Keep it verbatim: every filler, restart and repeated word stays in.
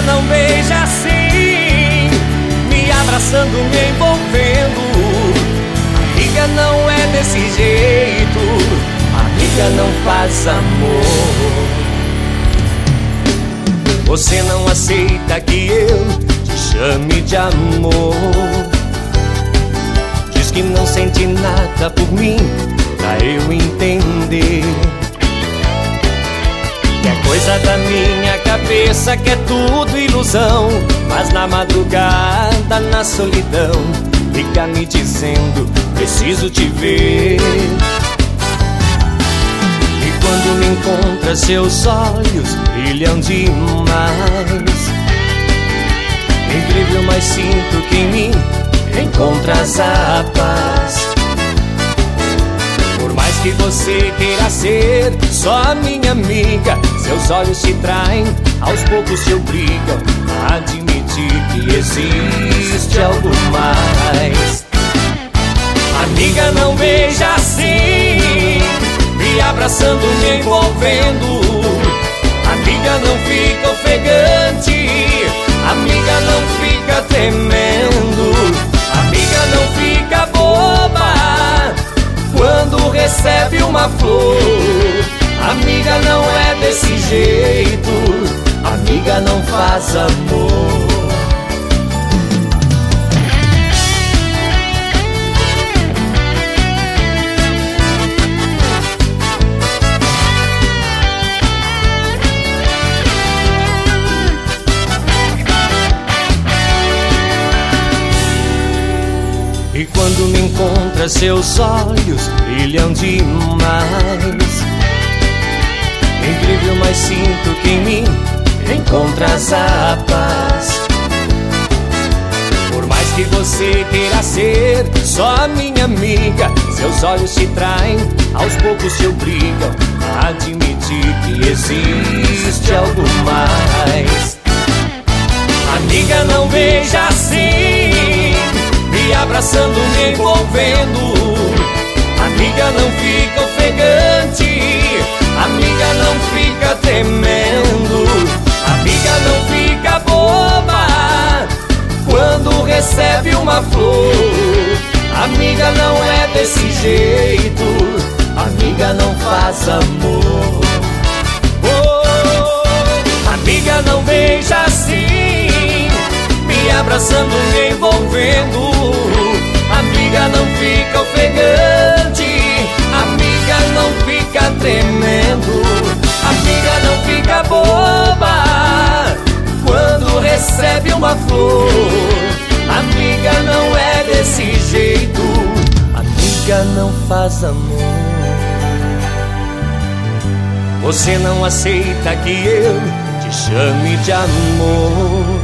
não beija assim, me abraçando, me envolvendo. Amiga, não é desse jeito, amiga, não faz amor. Você não aceita que eu te chame de amor. Diz que não sente nada por mim, pra eu entender. Que é coisa da minha cabeça, que é tudo ilusão. Mas na madrugada, na solidão, fica me dizendo, preciso te ver. E quando me encontra, seus olhos brilham demais. Incrível, mas sinto que em mim encontras a paz. Por mais que você queira ser só a minha amiga, seus olhos te traem, aos poucos te obrigam a admitir que existe algo mais. Amiga, não beija assim, me abraçando, me envolvendo. Amiga, não fica ofegante, amiga, não fica tremendo. Amiga, não fica boba quando recebe uma flor. Amiga, não é desse jeito, amiga, não faz amor. E quando me encontra, seus olhos brilham demais. Incrível, mas sinto que em mim encontras a paz. Por mais que você queira ser só a minha amiga, seus olhos te traem, aos poucos te obrigam a admitir que existe algo mais. Amiga, não beija assim, me abraçando, me envolvendo. Amiga, não fica ofegante, amiga, não fica tremendo. Amiga, não fica boba quando recebe uma flor. Amiga, não é desse jeito, amiga, não faz amor. Oh, amiga, não beija assim, me abraçando, me envolvendo. Amiga, não fica ofegante, amiga, não fica tremendo. Amiga, não fica boba quando recebe uma flor. Amiga, não é desse jeito, amiga, não faz amor. Você não aceita que eu te chame de amor.